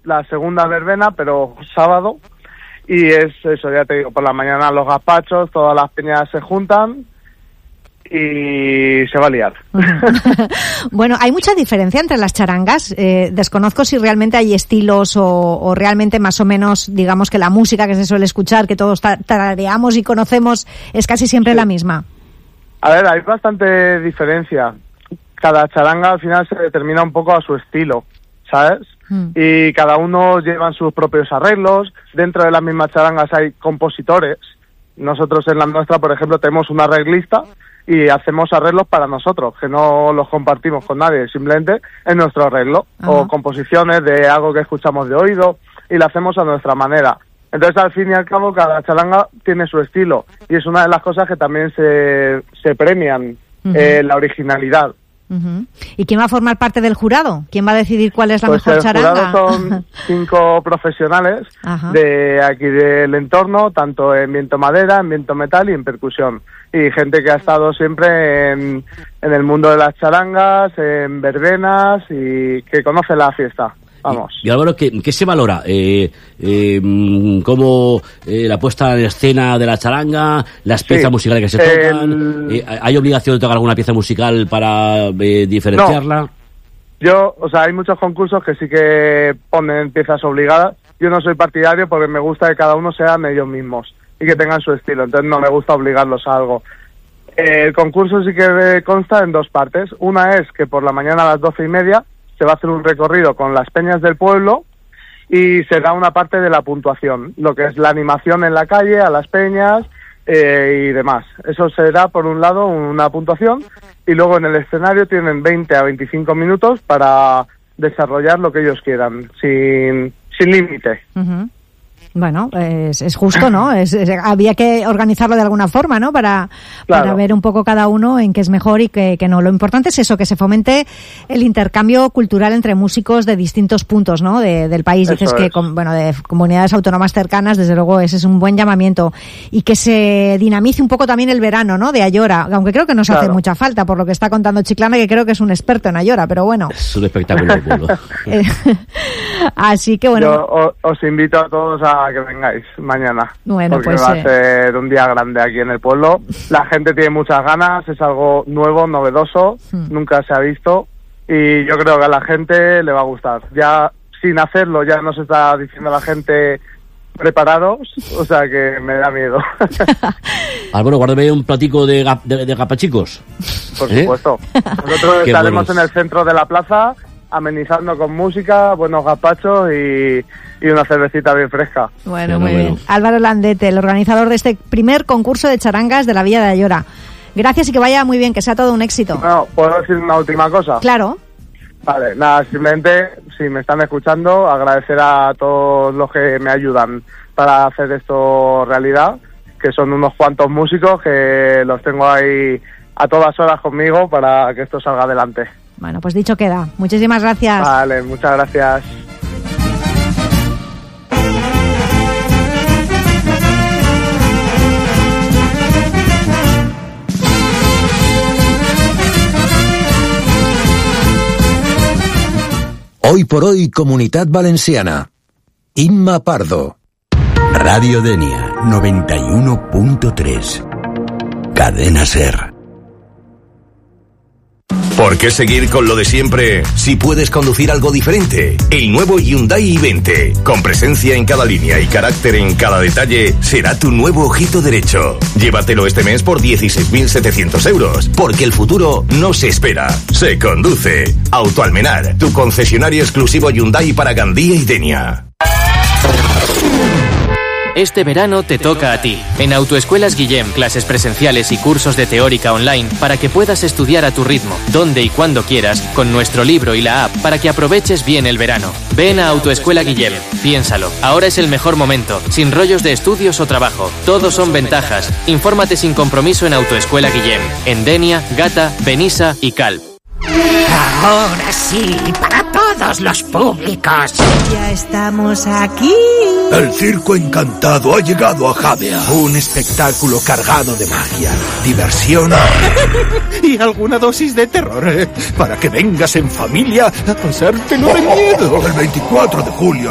la segunda verbena, pero sábado, y es eso, ya te digo, por la mañana los gazpachos, todas las peñas se juntan y se va a liar. Bueno, ¿hay mucha diferencia entre las charangas? Desconozco si realmente hay estilos o realmente más o menos, digamos que la música que se suele escuchar, que todos tarareamos y conocemos, es casi siempre la misma. A ver, hay bastante diferencia. Cada charanga al final se determina un poco a su estilo, ¿sabes? Y cada uno lleva sus propios arreglos. Dentro de las mismas charangas hay compositores. Nosotros en la nuestra, por ejemplo, tenemos un arreglista y hacemos arreglos para nosotros, que no los compartimos con nadie, simplemente es nuestro arreglo. O composiciones de algo que escuchamos de oído y lo hacemos a nuestra manera. Entonces, al fin y al cabo, cada charanga tiene su estilo y es una de las cosas que también se premian, la originalidad. ¿Y quién va a formar parte del jurado? ¿Quién va a decidir cuál es la mejor charanga? El jurado son 5 profesionales de aquí del entorno, tanto en viento madera, en viento metal y en percusión. Y gente que ha estado siempre en el mundo de las charangas, en verbenas y que conoce la fiesta. Vamos. Y Álvaro, ¿qué se valora? ¿Cómo la puesta en escena de la charanga, las piezas musicales que se tocan? ¿Hay obligación de tocar alguna pieza musical para diferenciarla? No. Hay muchos concursos que sí que ponen piezas obligadas. Yo no soy partidario porque me gusta que cada uno sean ellos mismos y que tengan su estilo, entonces no me gusta obligarlos a algo. El concurso sí que consta en 2 partes. Una es que por la mañana a las 12:30 se va a hacer un recorrido con las peñas del pueblo y se da una parte de la puntuación, lo que es la animación en la calle, a las peñas y demás. Eso se da, por un lado, una puntuación y luego en el escenario tienen 20 a 25 minutos para desarrollar lo que ellos quieran, sin límite. Bueno, es justo, ¿no? Había que organizarlo de alguna forma, ¿no? Para ver un poco cada uno en qué es mejor y qué no. Lo importante es eso, que se fomente el intercambio cultural entre músicos de distintos puntos, ¿no? Del país. Eso dices que, de comunidades autónomas cercanas, desde luego ese es un buen llamamiento. Y que se dinamice un poco también el verano, ¿no? De Ayora, aunque creo que nos hace mucha falta, por lo que está contando Chiclana, que creo que es un experto en Ayora, pero bueno. Es un espectáculo del pueblo. Así que bueno. Yo os invito a todos a que vengáis mañana, porque pues, va a ser un día grande aquí en el pueblo. La gente tiene muchas ganas, es algo nuevo, novedoso, nunca se ha visto y yo creo que a la gente le va a gustar. Ya sin hacerlo ya nos está diciendo la gente preparados, o sea que me da miedo. Álvaro, guárdame un platico de gapachicos. Por supuesto. Nosotros estaremos en el centro de la plaza amenizando con música, buenos gazpachos y una cervecita bien fresca. Bueno, muy bien. Álvaro Landete, el organizador de este primer concurso de charangas de la Villa de Ayora. Gracias y que vaya muy bien, que sea todo un éxito. Bueno, ¿puedo decir una última cosa? Claro. Vale, nada, simplemente, si me están escuchando, agradecer a todos los que me ayudan para hacer esto realidad, que son unos cuantos músicos que los tengo ahí a todas horas conmigo para que esto salga adelante. Bueno, pues dicho queda. Muchísimas gracias. Vale, muchas gracias. Hoy por hoy, Comunitat Valenciana. Imma Pardo. Radio Denia 91.3. Cadena SER. ¿Por qué seguir con lo de siempre si puedes conducir algo diferente? El nuevo Hyundai i20, con presencia en cada línea y carácter en cada detalle, será tu nuevo ojito derecho. Llévatelo este mes por 16.700 euros, porque el futuro no se espera, se conduce. Autoalmenar, tu concesionario exclusivo Hyundai para Gandía y Denia. Este verano te toca a ti. En Autoescuelas Guillem, clases presenciales y cursos de teórica online para que puedas estudiar a tu ritmo, donde y cuando quieras, con nuestro libro y la app para que aproveches bien el verano. Ven a Autoescuela Guillem. Piénsalo. Ahora es el mejor momento. Sin rollos de estudios o trabajo. Todos son ventajas. Infórmate sin compromiso en Autoescuela Guillem. En Denia, Gata, Benissa y Calp. Ahora sí, para todos los públicos. Ya estamos aquí. El circo encantado ha llegado a Javea. Un espectáculo cargado de magia, diversión y alguna dosis de terror. Para que vengas en familia a pasártelo de miedo. El 24 de julio